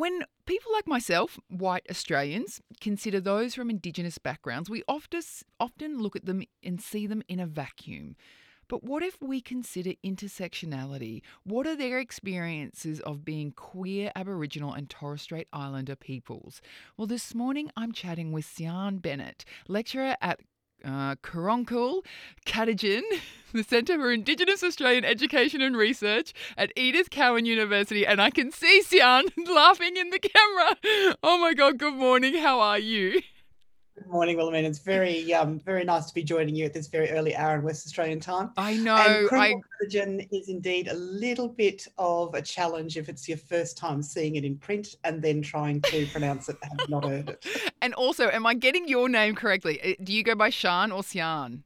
When people like myself, white Australians, consider those from Indigenous backgrounds, we often look at them and see them in a vacuum. But what if we consider intersectionality? What are their experiences of being queer Aboriginal and Torres Strait Islander peoples? Well, this morning I'm chatting with Sian Bennett, lecturer at Karonkul Katajan, the Centre for Indigenous Australian Education and Research at Edith Cowan University. And I can see Sian laughing in the camera. Oh my God, good morning. How are you? Good morning, Wilhelmina. It's very nice to be joining you at this very early hour in West Australian time. I And know. Kurungal Katajan is indeed a little bit of a challenge if it's your first time seeing it in print and then trying to pronounce it and have not heard it. And also, am I getting your name correctly? Do you go by Shan or Sian?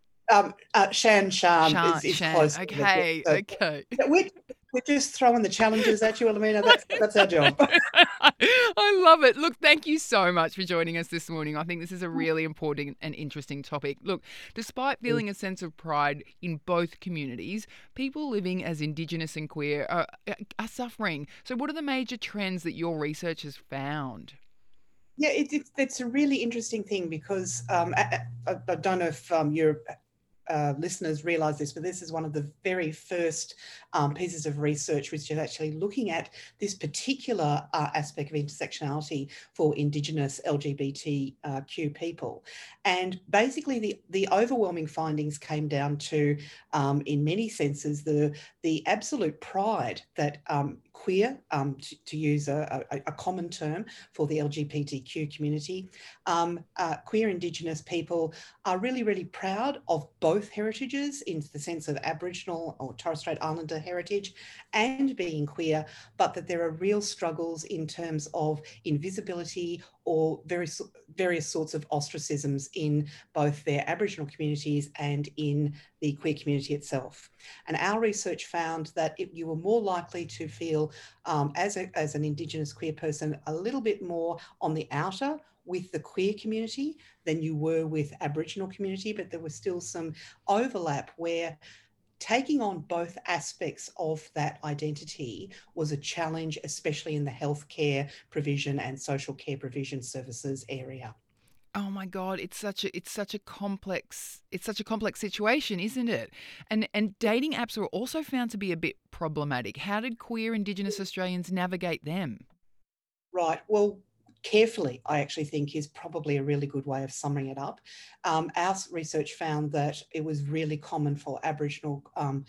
Shan is Shan. close. Okay, So, okay. we're just throwing the challenges at you, Wilhelmina. That's our job. I love it. Look, thank you so much for joining us this morning. I think this is a really important and interesting topic. Look, despite feeling a sense of pride in both communities, people living as Indigenous and queer are suffering. So, what are the major trends that your research has found? Yeah, it's a really interesting thing because I don't know if your listeners realise this, but this is one of the very first pieces of research which is actually looking at this particular aspect of intersectionality for Indigenous LGBTQ people. And basically the overwhelming findings came down to, in many senses, the absolute pride that queer, to use a common term for the LGBTQ community, queer Indigenous people are really, really proud of both heritages in the sense of Aboriginal or Torres Strait Islander heritage and being queer, but that there are real struggles in terms of invisibility or various sorts of ostracisms in both their Aboriginal communities and in the queer community itself. And our research found that you were more likely to feel, as an Indigenous queer person, a little bit more on the outer with the queer community than you were with Aboriginal community, but there was still some overlap where taking on both aspects of that identity was a challenge, especially in the healthcare provision and social care provision services area. Oh my God, it's such a complex situation, isn't it? And dating apps were also found to be a bit problematic. How did queer Indigenous Australians navigate them? Right. Well, carefully, I actually think is probably a really good way of summing it up. Our research found that it was really common for Aboriginal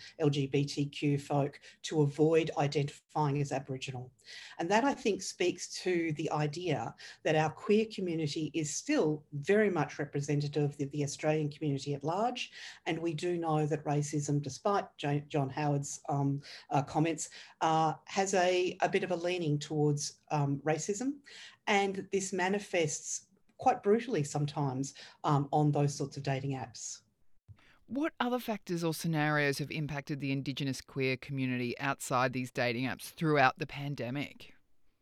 LGBTQ folk to avoid identifying as Aboriginal. And that, I think, speaks to the idea that our queer community is still very much representative of the Australian community at large. And we do know that racism, despite John Howard's comments, has a bit of a leaning towards racism. And this manifests quite brutally sometimes on those sorts of dating apps. What other factors or scenarios have impacted the Indigenous queer community outside these dating apps throughout the pandemic?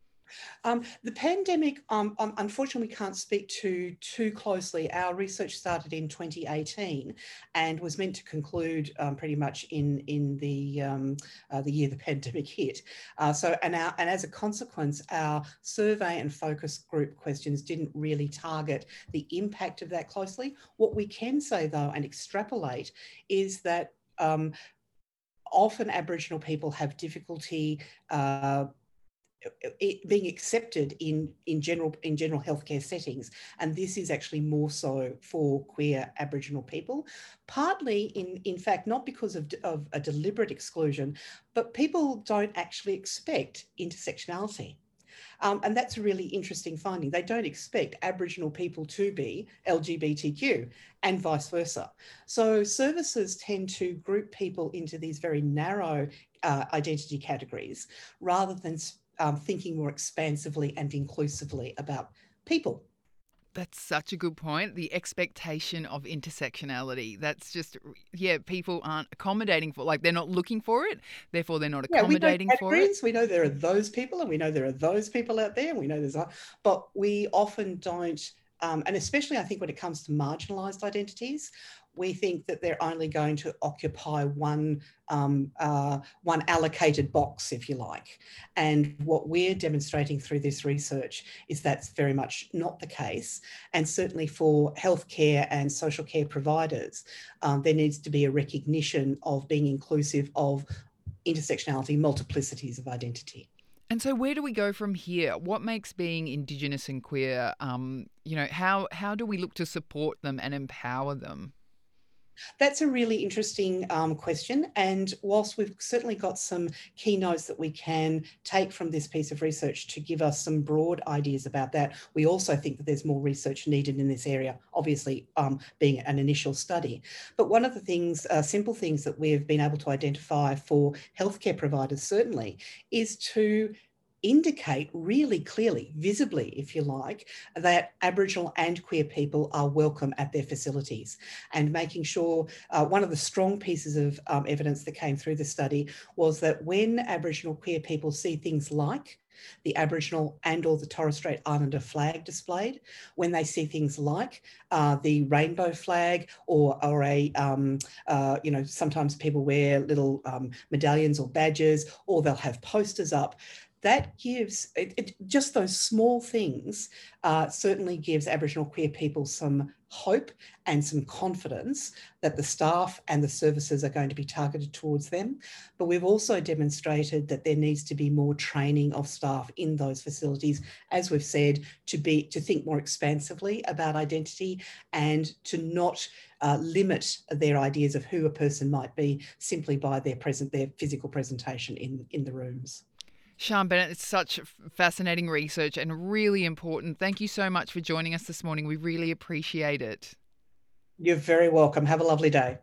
The pandemic, unfortunately, we can't speak to too closely. Our research started in 2018 and was meant to conclude pretty much in the year the pandemic hit. And as a consequence, our survey and focus group questions didn't really target the impact of that closely. What we can say, though, and extrapolate, is that often Aboriginal people have difficulty being accepted in general healthcare settings, and this is actually more so for queer Aboriginal people, partly in fact not because of a deliberate exclusion, but people don't actually expect intersectionality. And that's a really interesting finding. They don't expect Aboriginal people to be LGBTQ and vice versa. So services tend to group people into these very narrow identity categories rather than thinking more expansively and inclusively about people. That's such a good point. The expectation of intersectionality. That's just, yeah, people aren't accommodating for, like, they're not looking for it. Therefore, they're not Yeah, we know accommodating for it. categories. We know there are those people, and we know there are those people out there, and we know but we often don't and especially I think when it comes to marginalised identities, we think that they're only going to occupy one allocated box, if you like. And what we're demonstrating through this research is that's very much not the case. And certainly for healthcare and social care providers, there needs to be a recognition of being inclusive of intersectionality, multiplicities of identity. And so where do we go from here? What makes being Indigenous and queer, how do we look to support them and empower them? That's a really interesting question. And whilst we've certainly got some keynotes that we can take from this piece of research to give us some broad ideas about that, we also think that there's more research needed in this area, obviously being an initial study. But one of the things, simple things that we've been able to identify for healthcare providers certainly is to indicate really clearly, visibly, if you like, that Aboriginal and queer people are welcome at their facilities, and making sure one of the strong pieces of evidence that came through the study was that when Aboriginal queer people see things like the Aboriginal and or the Torres Strait Islander flag displayed, when they see things like the rainbow flag or sometimes people wear little medallions or badges, or they'll have posters up. That gives, just those small things certainly gives Aboriginal queer people some hope and some confidence that the staff and the services are going to be targeted towards them. But we've also demonstrated that there needs to be more training of staff in those facilities, as we've said, to think more expansively about identity and to not limit their ideas of who a person might be simply by their physical presentation in the rooms. Sian Bennett, it's such fascinating research and really important. Thank you so much for joining us this morning. We really appreciate it. You're very welcome. Have a lovely day.